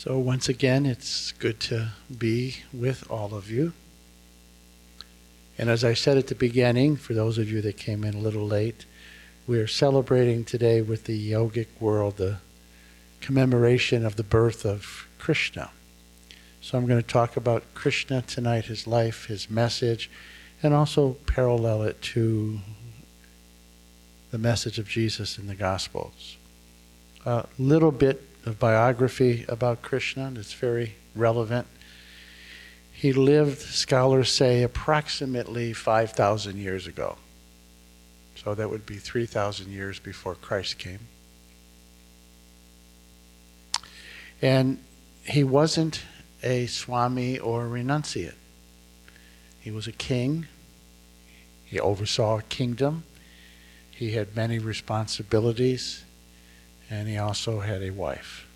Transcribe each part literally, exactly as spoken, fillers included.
So once again, it's good to be with all of you. And as I said at the beginning, for those of you that came in a little late, we're celebrating today with the yogic world the commemoration of the birth of Krishna. So I'm going to talk about Krishna tonight, his life, his message, and also parallel it to the message of Jesus in the Gospels. A little bit of biography about Krishna that's very relevant. He lived, scholars say, approximately five thousand years ago. So that would be three thousand years before Christ came. And he wasn't a Swami or renunciate. He was a king. He oversaw a kingdom. He had many responsibilities. And he also had a wife.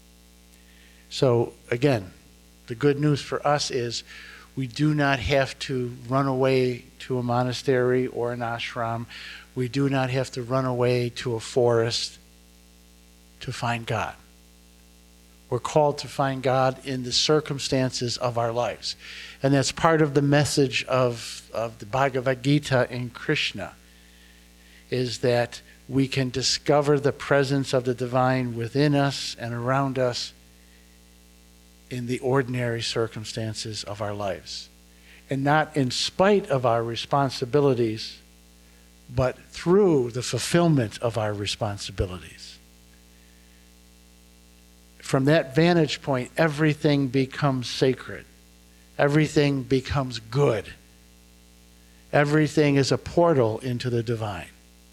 So again, the good news for us is we do not have to run away to a monastery or an ashram. We do not have to run away to a forest to find God. We're called to find God in the circumstances of our lives. And that's part of the message of, of the Bhagavad Gita in Krishna, is that we can discover the presence of the divine within us and around us in the ordinary circumstances of our lives. And not in spite of our responsibilities, but through the fulfillment of our responsibilities. From that vantage point, everything becomes sacred. Everything becomes good. Everything is a portal into the divine.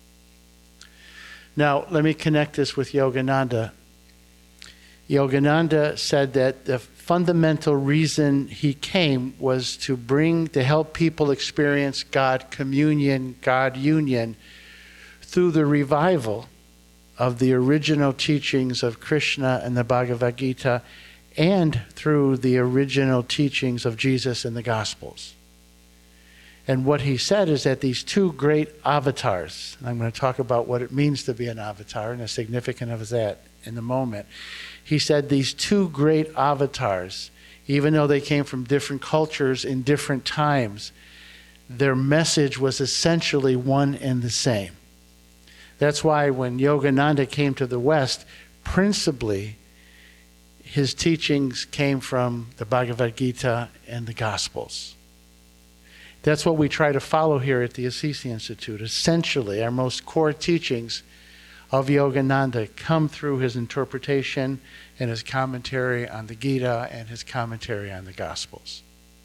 Now, let me connect this with Yogananda. Yogananda said that the fundamental reason he came was to bring, to help people experience God communion, God union, through the revival of the original teachings of Krishna and the Bhagavad Gita, and through the original teachings of Jesus in the Gospels. And what he said is that these two great avatars, and I'm going to talk about what it means to be an avatar and the significance of that in a moment. He said these two great avatars, even though they came from different cultures in different times, their message was essentially one and the same. That's why when Yogananda came to the West, principally his teachings came from the Bhagavad Gita and the Gospels. That's what we try to follow here at the Assisi Institute. Essentially, our most core teachings of Yogananda come through his interpretation and his commentary on the Gita and his commentary on the Gospels.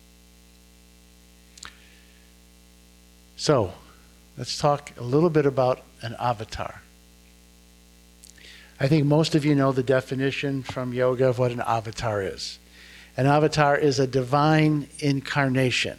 So, let's talk a little bit about an avatar. I think most of you know the definition from yoga of what an avatar is. An avatar is a divine incarnation.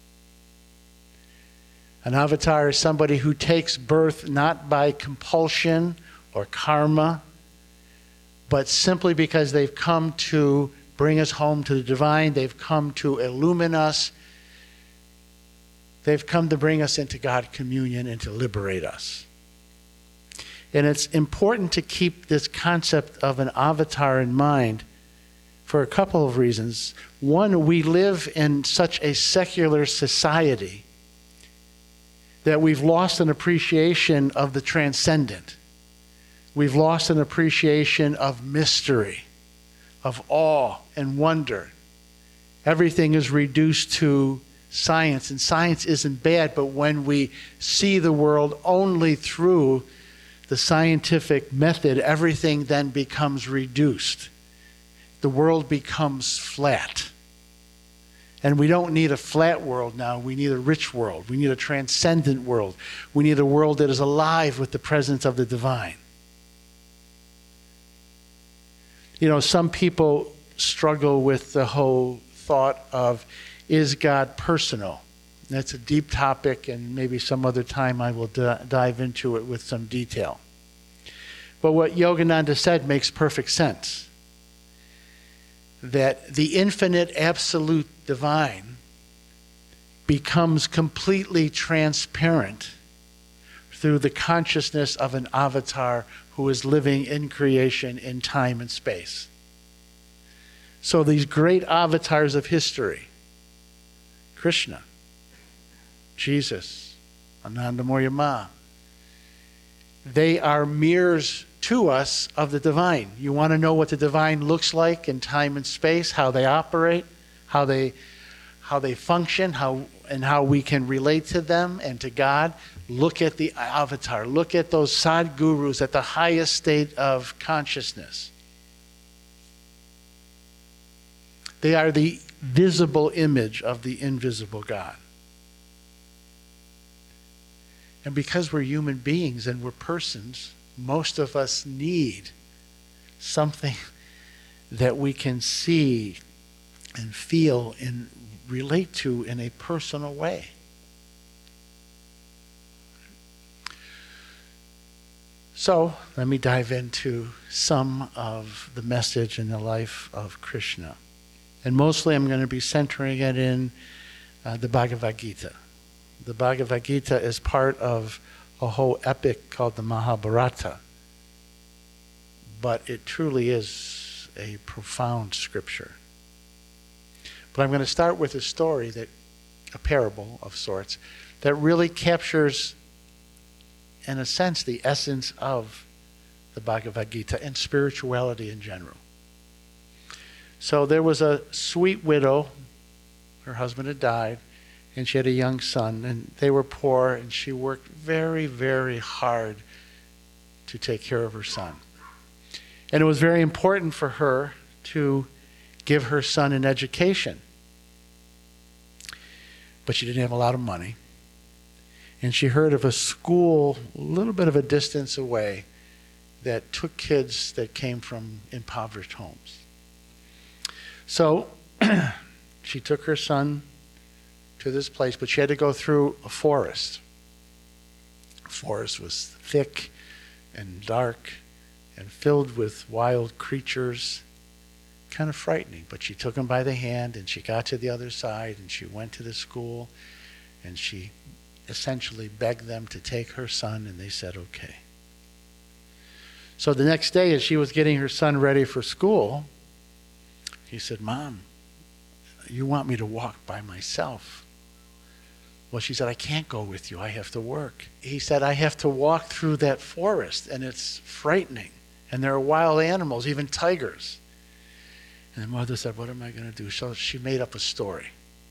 An avatar is somebody who takes birth not by compulsion or karma, but simply because they've come to bring us home to the divine. They've come to illumine us. They've come to bring us into God communion and to liberate us. And it's important to keep this concept of an avatar in mind for a couple of reasons. One, we live in such a secular society that we've lost an appreciation of the transcendent. We've lost an appreciation of mystery, of awe and wonder. Everything is reduced to science, and science isn't bad, but when we see the world only through the scientific method, everything then becomes reduced. The world becomes flat. And we don't need a flat world now. We need a rich world. We need a transcendent world. We need a world that is alive with the presence of the divine. You know, some people struggle with the whole thought of, is God personal? That's a deep topic, and maybe some other time I will d- dive into it with some detail. But what Yogananda said makes perfect sense. That the infinite absolute divine becomes completely transparent through the consciousness of an avatar who is living in creation in time and space. So these great avatars of history, Krishna, Jesus, Anandamurti Ma, they are mirrors to us of the divine. You want to know what the divine looks like in time and space, how they operate, how they how they function, how and how we can relate to them and to God? Look at the avatar. Look at those Sadgurus at the highest state of consciousness. They are the visible image of the invisible God. And because we're human beings and we're persons, most of us need something that we can see and feel and relate to in a personal way. So let me dive into some of the message in the life of Krishna. And mostly I'm going to be centering it in uh, the Bhagavad Gita. The Bhagavad Gita is part of a whole epic called the Mahabharata. But it truly is a profound scripture. But I'm going to start with a story, that a parable of sorts, that really captures, in a sense, the essence of the Bhagavad Gita and spirituality in general. So there was a sweet widow. Her husband had died, and she had a young son, and they were poor, and she worked very, very hard to take care of her son. And it was very important for her to give her son an education. But she didn't have a lot of money. And she heard of a school a little bit of a distance away that took kids that came from impoverished homes. So she took her son to this place, but she had to go through a forest. The forest was thick and dark and filled with wild creatures, kind of frightening. But she took him by the hand, and she got to the other side, and she went to the school, and she essentially begged them to take her son, and they said, okay. So the next day, as she was getting her son ready for school, he said, Mom, you want me to walk by myself? Well, she said, I can't go with you. I have to work. He said, I have to walk through that forest, and it's frightening. And there are wild animals, even tigers. And the mother said, what am I going to do? So she made up a story.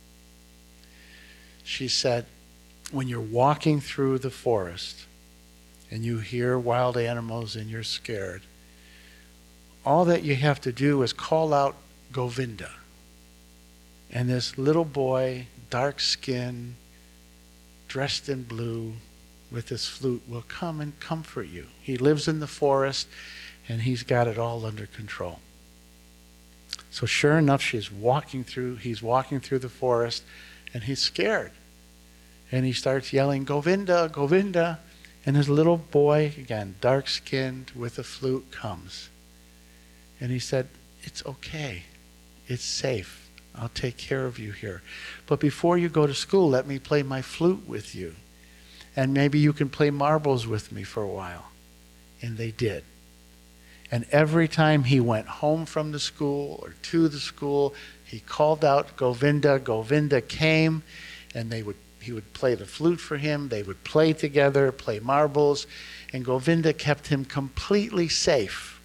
She said, when you're walking through the forest and you hear wild animals and you're scared, all that you have to do is call out Govinda. And this little boy, dark skin, dressed in blue, with his flute, will come and comfort you. He lives in the forest, and he's got it all under control. So sure enough, she's walking through, he's walking through the forest, and he's scared. And he starts yelling, Govinda, Govinda. And his little boy, again, dark-skinned, with a flute, comes. And he said, it's okay. It's safe. I'll take care of you here. But before you go to school, let me play my flute with you. And maybe you can play marbles with me for a while. And they did. And every time he went home from the school or to the school, he called out Govinda. Govinda came, and they would he would play the flute for him. They would play together, play marbles, and Govinda kept him completely safe.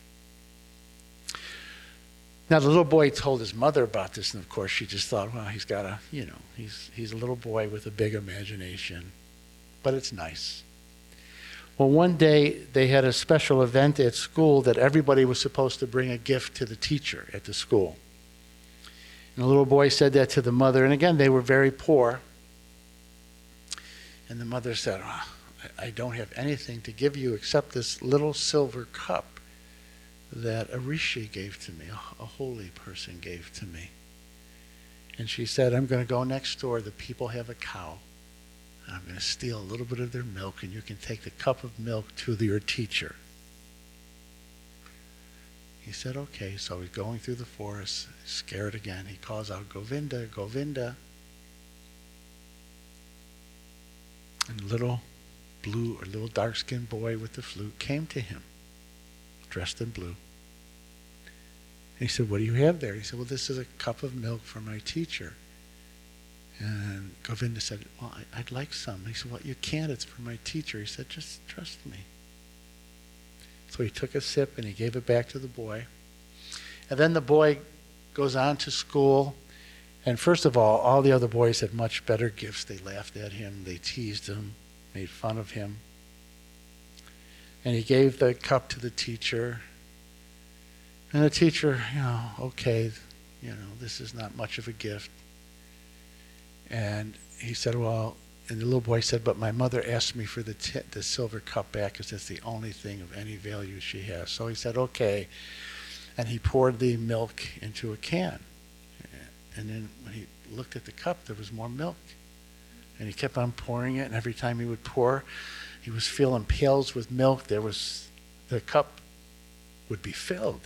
Now, the little boy told his mother about this, and of course she just thought, well, he's got a, you know, he's he's a little boy with a big imagination, but it's nice. Well, one day they had a special event at school that everybody was supposed to bring a gift to the teacher at the school. And the little boy said that to the mother, and again, they were very poor. And the mother said, oh, I don't have anything to give you except this little silver cup that a rishi gave to me, a holy person gave to me. And she said, I'm going to go next door. The people have a cow. And I'm going to steal a little bit of their milk, and you can take the cup of milk to your teacher. He said, okay. So he's going through the forest, scared again. He calls out, Govinda, Govinda. And a little blue, or little dark-skinned boy with the flute came to him, dressed in blue. And he said, what do you have there? He said, well, this is a cup of milk for my teacher. And Govinda said, well, I, I'd like some. He said, well, you can't. It's for my teacher. He said, just trust me. So he took a sip and he gave it back to the boy. And then the boy goes on to school. And first of all, all the other boys had much better gifts. They laughed at him. They teased him, made fun of him. And he gave the cup to the teacher. And the teacher, you know, okay, you know, this is not much of a gift. And he said, well, and the little boy said, but my mother asked me for the t- the silver cup back because it's the only thing of any value she has. So he said, okay. And he poured the milk into a can. And then when he looked at the cup, there was more milk. And he kept on pouring it. And every time he would pour, he was filling pails with milk. There was, the cup would be filled.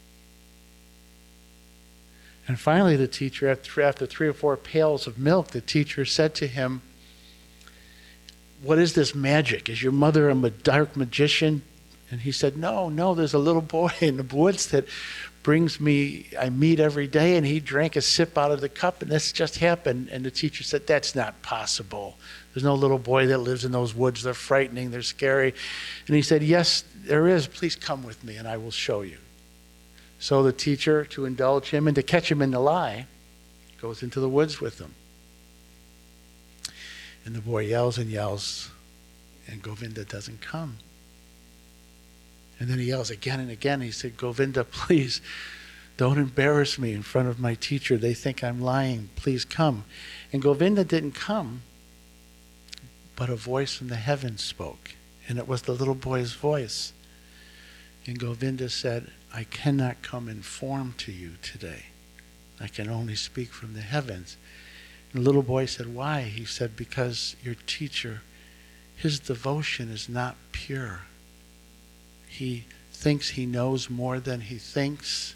And finally, the teacher, after three or four pails of milk, the teacher said to him, what is this magic? Is your mother a dark magician? And he said, no, no, there's a little boy in the woods that brings me, I meet every day, and he drank a sip out of the cup, and this just happened. And the teacher said, that's not possible. There's no little boy that lives in those woods. They're frightening, they're scary. And he said, yes, there is. Please come with me, and I will show you. So the teacher, to indulge him and to catch him in the lie, goes into the woods with him. And the boy yells and yells, and Govinda doesn't come. And then he yells again and again. He said, Govinda, please, don't embarrass me in front of my teacher. They think I'm lying. Please come. And Govinda didn't come, but a voice from the heavens spoke. And it was the little boy's voice. And Govinda said, I cannot come in form to you today. I can only speak from the heavens. And the little boy said, why? He said, because your teacher, his devotion is not pure. He thinks he knows more than he thinks.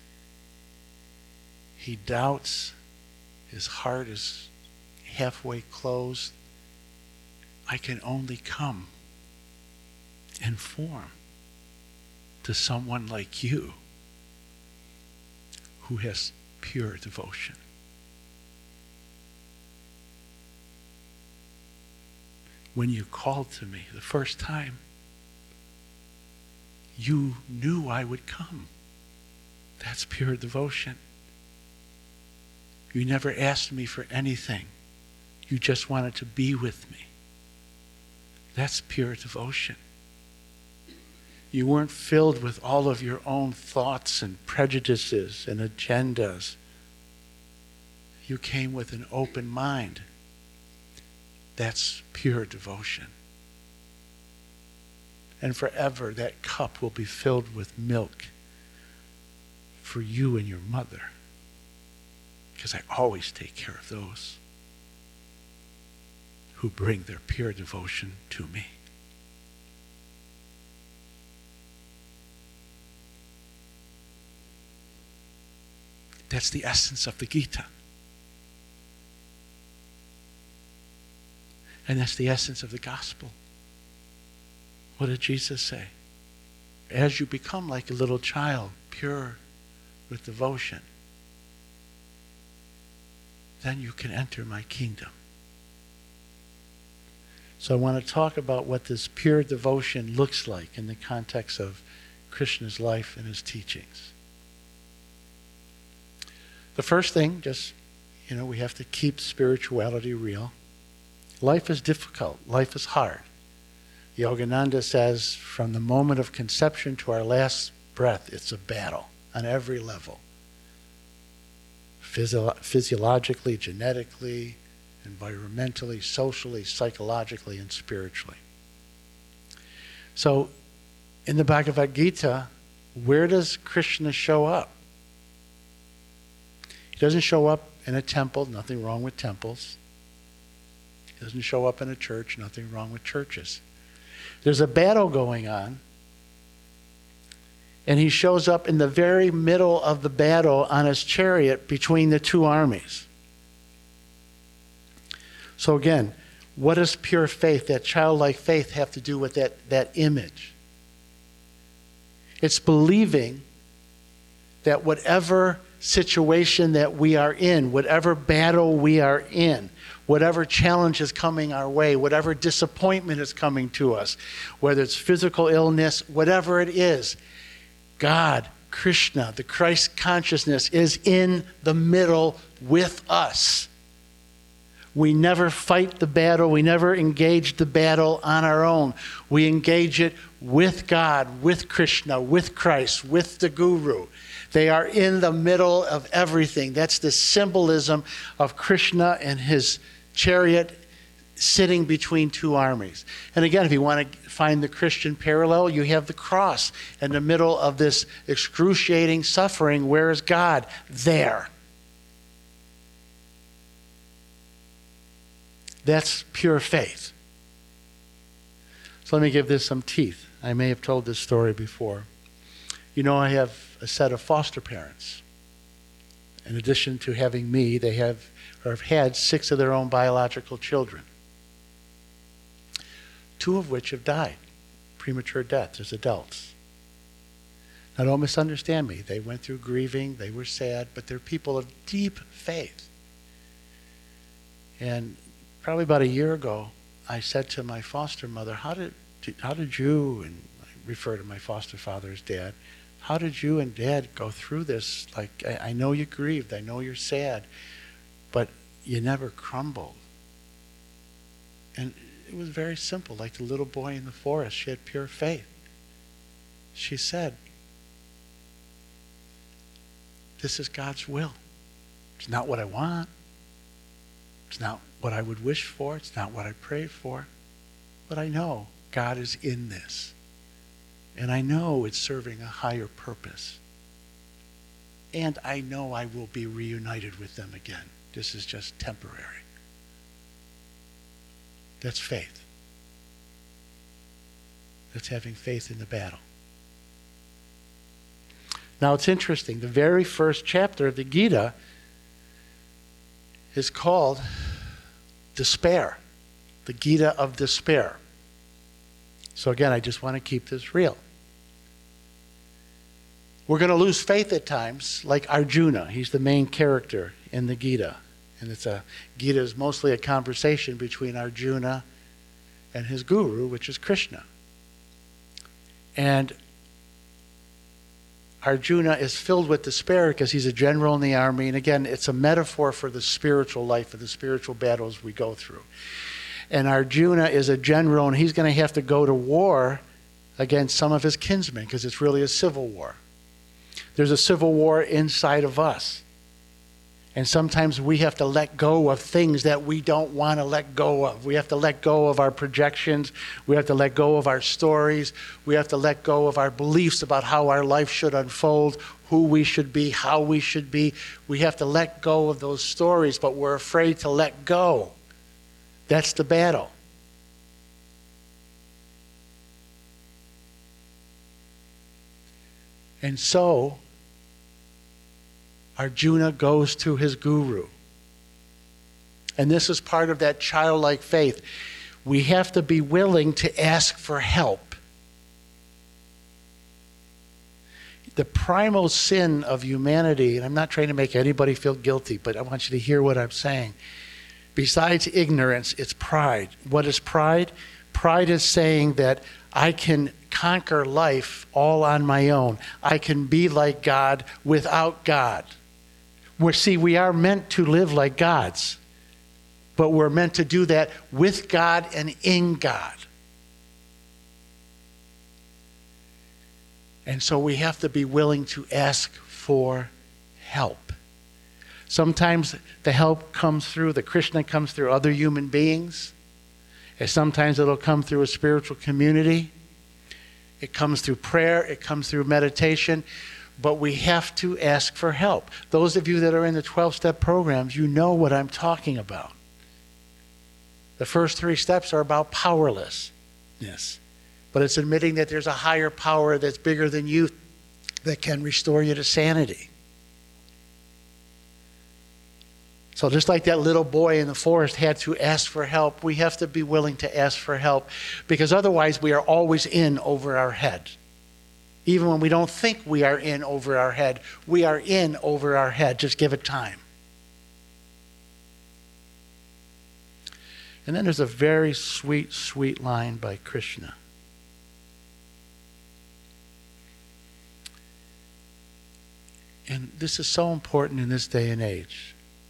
He doubts. His heart is halfway closed. I can only come in form to someone like you who has pure devotion. When you called to me the first time, you knew I would come. That's pure devotion. You never asked me for anything. You just wanted to be with me. That's pure devotion. You weren't filled with all of your own thoughts and prejudices and agendas. You came with an open mind. That's pure devotion. And forever that cup will be filled with milk for you and your mother. Because I always take care of those who bring their pure devotion to me. That's the essence of the Gita. And that's the essence of the gospel. What did Jesus say? As you become like a little child, pure with devotion, then you can enter my kingdom. So I want to talk about what this pure devotion looks like in the context of Krishna's life and his teachings. The first thing, just, you know, we have to keep spirituality real. Life is difficult. Life is hard. Yogananda says, from the moment of conception to our last breath, it's a battle on every level. Physio- physiologically, genetically, environmentally, socially, psychologically, and spiritually. So, in the Bhagavad Gita, where does Krishna show up? He doesn't show up in a temple, nothing wrong with temples. He doesn't show up in a church, nothing wrong with churches. There's a battle going on, and he shows up in the very middle of the battle on his chariot between the two armies. So again, what does pure faith, that childlike faith, have to do with that, that image? It's believing that whatever situation that we are in, whatever battle we are in, whatever challenge is coming our way, whatever disappointment is coming to us, whether it's physical illness, whatever it is, God, Krishna, the Christ consciousness is in the middle with us. We never fight the battle. We never engage the battle on our own. We engage it with God, with Krishna, with Christ, with the Guru. They are in the middle of everything. That's the symbolism of Krishna and his chariot sitting between two armies. And again, if you want to find the Christian parallel, you have the cross in the middle of this excruciating suffering. Where is God? There. That's pure faith. So let me give this some teeth. I may have told this story before. You know, I have a set of foster parents. In addition to having me, they have or have had six of their own biological children, two of which have died, premature death as adults. Now don't misunderstand me. They went through grieving, they were sad, but they're people of deep faith. And probably about a year ago, I said to my foster mother, how did, how did you, and I refer to my foster father as Dad, how did you and Dad go through this? Like, I, I know you grieved, I know you're sad, but you never crumbled. And it was very simple, like the little boy in the forest. She had pure faith. She said, this is God's will. It's not what I want. It's not what I would wish for. It's not what I prayed for. But I know God is in this. And I know it's serving a higher purpose. And I know I will be reunited with them again. This is just temporary. That's faith. That's having faith in the battle. Now it's interesting. The very first chapter of the Gita is called Despair. The Gita of Despair. So again, I just want to keep this real. We're going to lose faith at times, like Arjuna. He's the main character in the Gita. And it's a Gita is mostly a conversation between Arjuna and his guru, which is Krishna. And Arjuna is filled with despair because he's a general in the army. And again, it's a metaphor for the spiritual life, for the spiritual battles we go through. And Arjuna is a general, and he's going to have to go to war against some of his kinsmen because it's really a civil war. There's a civil war inside of us. And sometimes we have to let go of things that we don't want to let go of. We have to let go of our projections. We have to let go of our stories. We have to let go of our beliefs about how our life should unfold, who we should be, how we should be. We have to let go of those stories, but we're afraid to let go. That's the battle. And so, Arjuna goes to his guru. And this is part of that childlike faith. We have to be willing to ask for help. The primal sin of humanity, and I'm not trying to make anybody feel guilty, but I want you to hear what I'm saying. Besides ignorance, it's pride. What is pride? Pride is saying that I can conquer life all on my own. I can be like God without God. We're, see, we are meant to live like gods, but we're meant to do that with God and in God. And so we have to be willing to ask for help. Sometimes the help comes through, the Krishna comes through other human beings. And sometimes it'll come through a spiritual community. It comes through prayer. It comes through meditation. But we have to ask for help. Those of you that are in the twelve-step programs, you know what I'm talking about. The first three steps are about powerlessness. But it's admitting that there's a higher power that's bigger than you that can restore you to sanity. So just like that little boy in the forest had to ask for help, we have to be willing to ask for help, because otherwise we are always in over our head. Even when we don't think we are in over our head, we are in over our head. Just give it time. And then there's a very sweet, sweet line by Krishna. And this is so important in this day and age.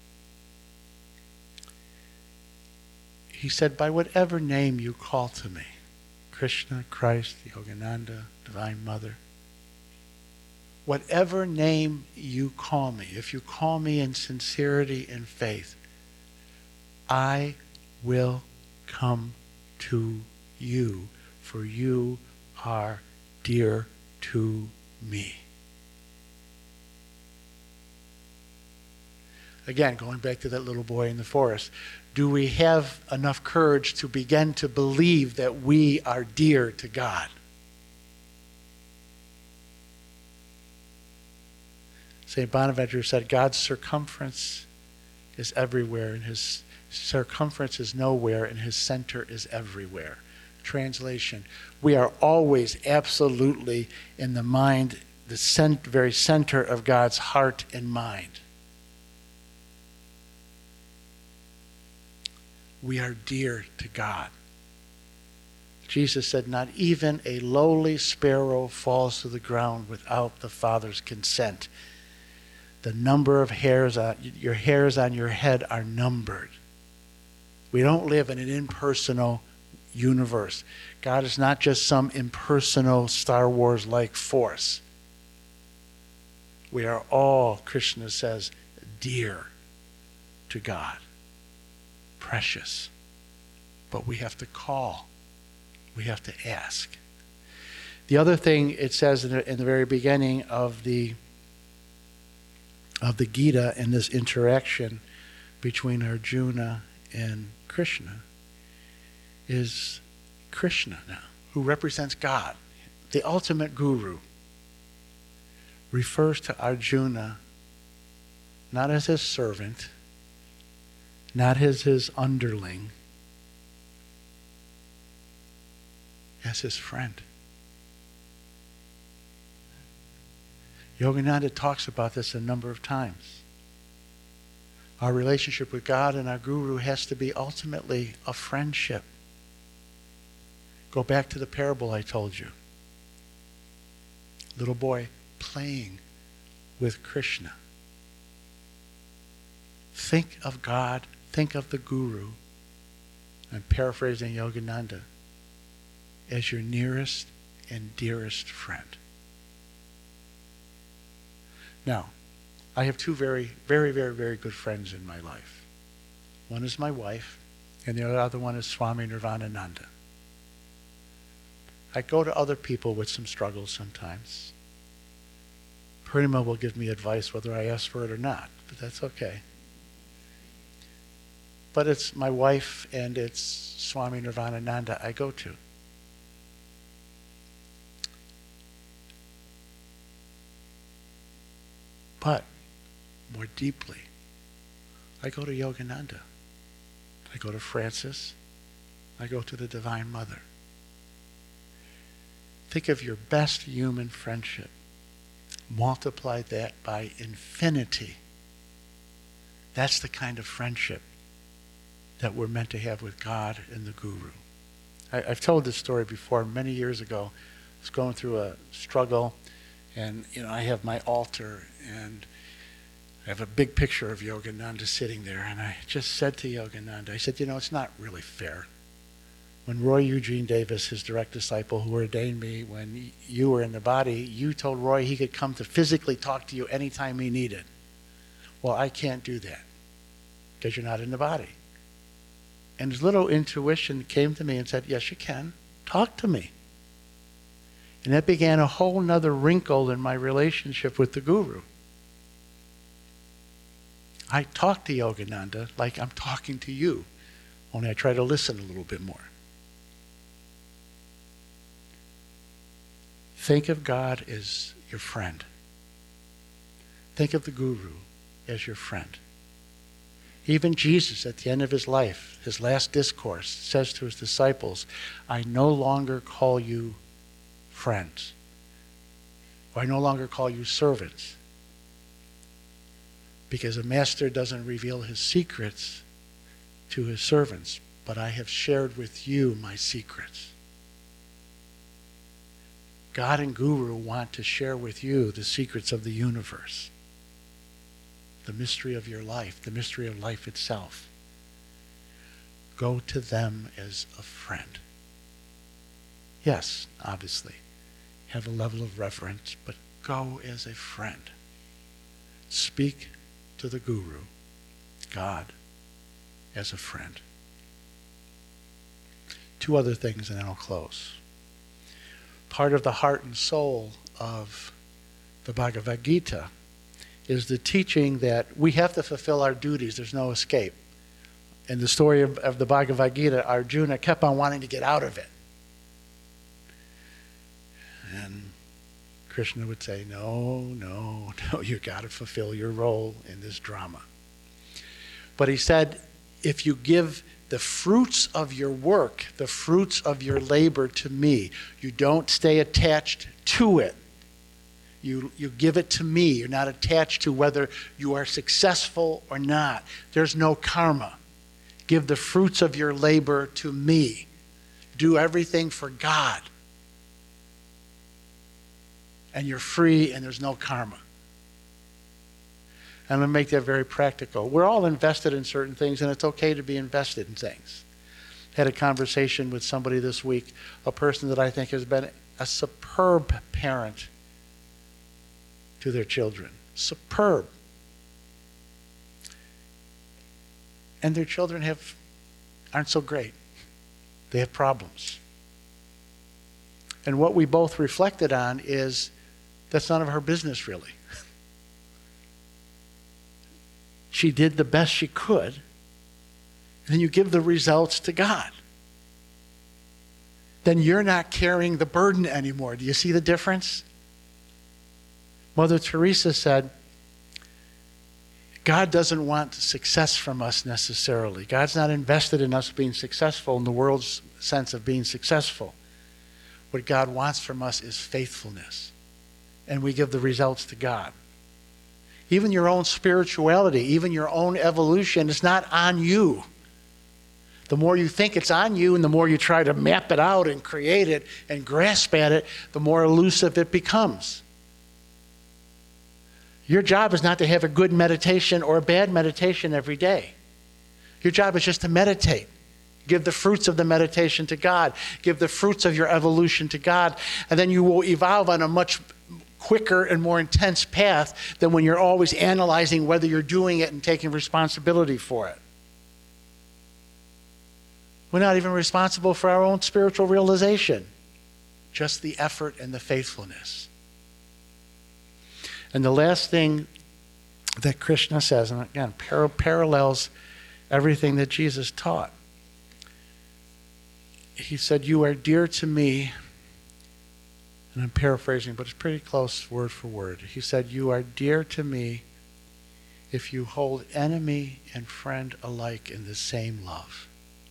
He said, by whatever name you call to me, Krishna, Christ, Yogananda, Divine Mother, whatever name you call me, if you call me in sincerity and faith, I will come to you, for you are dear to me. Again, going back to that little boy in the forest, do we have enough courage to begin to believe that we are dear to God? Saint Bonaventure said, God's circumference is everywhere, and his circumference is nowhere, and his center is everywhere. Translation, we are always absolutely in the mind, the cent- very center of God's heart and mind. We are dear to God. Jesus said, not even a lowly sparrow falls to the ground without the Father's consent. The number of hairs on your hairs on your head are numbered. We don't live in an impersonal universe. God is not just some impersonal Star Wars-like force. We are all, Krishna says, dear to God. Precious. But we have to call. We have to ask. The other thing it says in the, in the very beginning of the of the Gita, in this interaction between Arjuna and Krishna, is Krishna now, who represents God, the ultimate guru, refers to Arjuna not as his servant, not as his underling, as his friend. Yogananda talks about this a number of times. Our relationship with God and our guru has to be ultimately a friendship. Go back to the parable I told you. Little boy playing with Krishna. Think of God, think of the guru, I'm paraphrasing Yogananda, as your nearest and dearest friend. Now, I have two very, very, very, very good friends in my life. One is my wife, and the other one is Swami Nirvanananda. I go to other people with some struggles sometimes. Purnima will give me advice whether I ask for it or not, but that's okay. But it's my wife and it's Swami Nirvanananda I go to. But more deeply, I go to Yogananda. I go to Francis. I go to the Divine Mother. Think of your best human friendship. Multiply that by infinity. That's the kind of friendship that we're meant to have with God and the Guru. I, I've told this story before. Many years ago, I was going through a struggle, and you know, I have my altar, and I have a big picture of Yogananda sitting there, and I just said to Yogananda, I said, you know, it's not really fair. When Roy Eugene Davis, his direct disciple who ordained me when you were in the body, you told Roy he could come to physically talk to you anytime he needed. Well, I can't do that because you're not in the body. And his little intuition came to me and said, yes, you can. Talk to me. And that began a whole nother wrinkle in my relationship with the Guru. I talk to Yogananda like I'm talking to you, only I try to listen a little bit more. Think of God as your friend. Think of the Guru as your friend. Even Jesus, at the end of his life, his last discourse, says to his disciples, I no longer call you friends. Or I no longer call you servants. Because a master doesn't reveal his secrets to his servants, but I have shared with you my secrets. God and Guru want to share with you the secrets of the universe, the mystery of your life, the mystery of life itself. Go to them as a friend. Yes, obviously, have a level of reverence, but go as a friend. Speak to the Guru, God, as a friend. Two other things and then I'll close. Part of the heart and soul of the Bhagavad Gita is the teaching that we have to fulfill our duties. There's no escape. In the story of, of the Bhagavad Gita, Arjuna kept on wanting to get out of it. And Krishna would say, no, no, no, you got to fulfill your role in this drama. But he said, if you give the fruits of your work, the fruits of your labor to me, you don't stay attached to it. You, you give it to me. You're not attached to whether you are successful or not. There's no karma. Give the fruits of your labor to me. Do everything for God. And you're free and there's no karma. I'm going to make that very practical. We're all invested in certain things, and it's okay to be invested in things. Had a conversation with somebody this week, a person that I think has been a superb parent to their children. Superb. And their children have aren't so great. They have problems. And what we both reflected on is that's none of her business, really. She did the best she could, and then you give the results to God. Then you're not carrying the burden anymore. Do you see the difference? Mother Teresa said, God doesn't want success from us necessarily. God's not invested in us being successful in the world's sense of being successful. What God wants from us is faithfulness, and we give the results to God. Even your own spirituality, even your own evolution is not on you. The more you think it's on you and the more you try to map it out and create it and grasp at it, the more elusive it becomes. Your job is not to have a good meditation or a bad meditation every day. Your job is just to meditate. Give the fruits of the meditation to God. Give the fruits of your evolution to God. And then you will evolve on a much quicker and more intense path than when you're always analyzing whether you're doing it and taking responsibility for it. We're not even responsible for our own spiritual realization, just the effort and the faithfulness. And the last thing that Krishna says, and again, par- parallels everything that Jesus taught. He said, you are dear to me. And I'm paraphrasing, but it's pretty close word for word. He said, you are dear to me if you hold enemy and friend alike in the same love.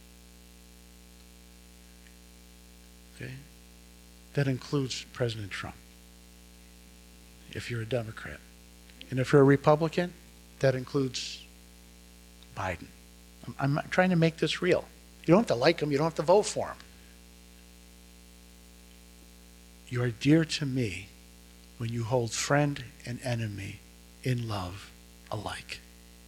Okay? That includes President Trump, if you're a Democrat. And if you're a Republican, that includes Biden. I'm, I'm trying to make this real. You don't have to like him, you don't have to vote for him. You are dear to me when you hold friend and enemy in love alike.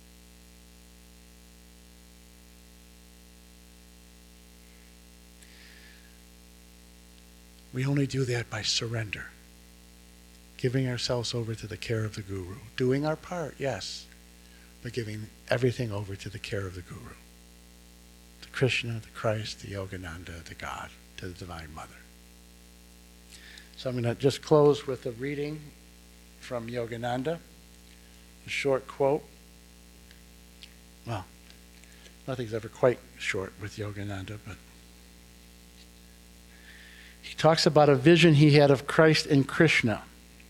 We only do that by surrender, giving ourselves over to the care of the Guru, doing our part, yes, but giving everything over to the care of the Guru, to Krishna, the Christ, the Yogananda, the God, to the Divine Mother. So I'm going to just close with a reading from Yogananda, a short quote. Well, nothing's ever quite short with Yogananda, but he talks about a vision he had of Christ and Krishna.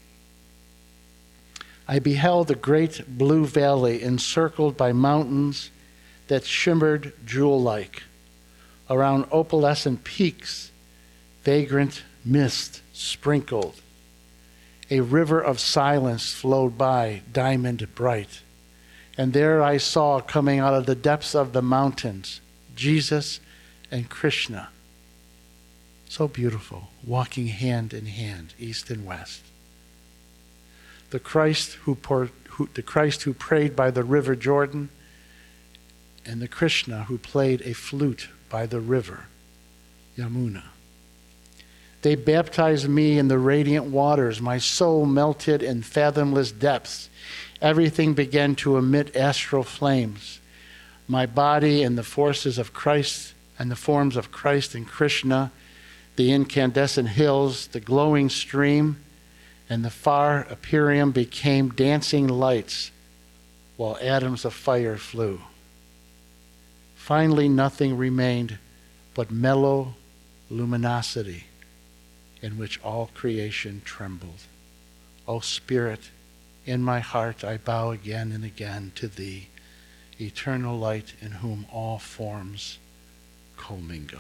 I beheld a great blue valley encircled by mountains that shimmered jewel-like. Around opalescent peaks, vagrant mist sprinkled, A river of silence flowed by, diamond bright. And there I saw, coming out of the depths of the mountains, Jesus and Krishna. So beautiful, walking hand in hand, east and west. The Christ who, poured, who, the Christ who prayed by the river Jordan, and the Krishna who played a flute by the river Yamuna. They baptized me in the radiant waters. My soul melted in fathomless depths. Everything began to emit astral flames. My body and the forces of Christ and the forms of Christ and Krishna, the incandescent hills, the glowing stream, and the far Imperium became dancing lights while atoms of fire flew. Finally, nothing remained but mellow luminosity in which all creation trembled. O Spirit, in my heart I bow again and again to Thee, eternal light in whom all forms commingle.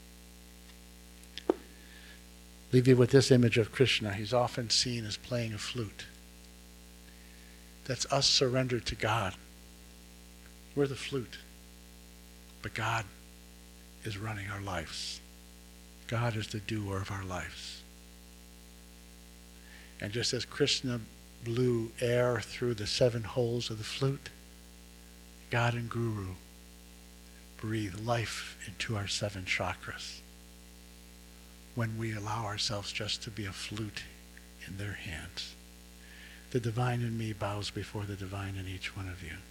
Leave you with this image of Krishna. He's often seen as playing a flute. That's us surrendered to God. We're the flute. But God is running our lives. God is the doer of our lives. And just as Krishna blew air through the seven holes of the flute, God and Guru breathe life into our seven chakras when we allow ourselves just to be a flute in their hands. The divine in me bows before the divine in each one of you.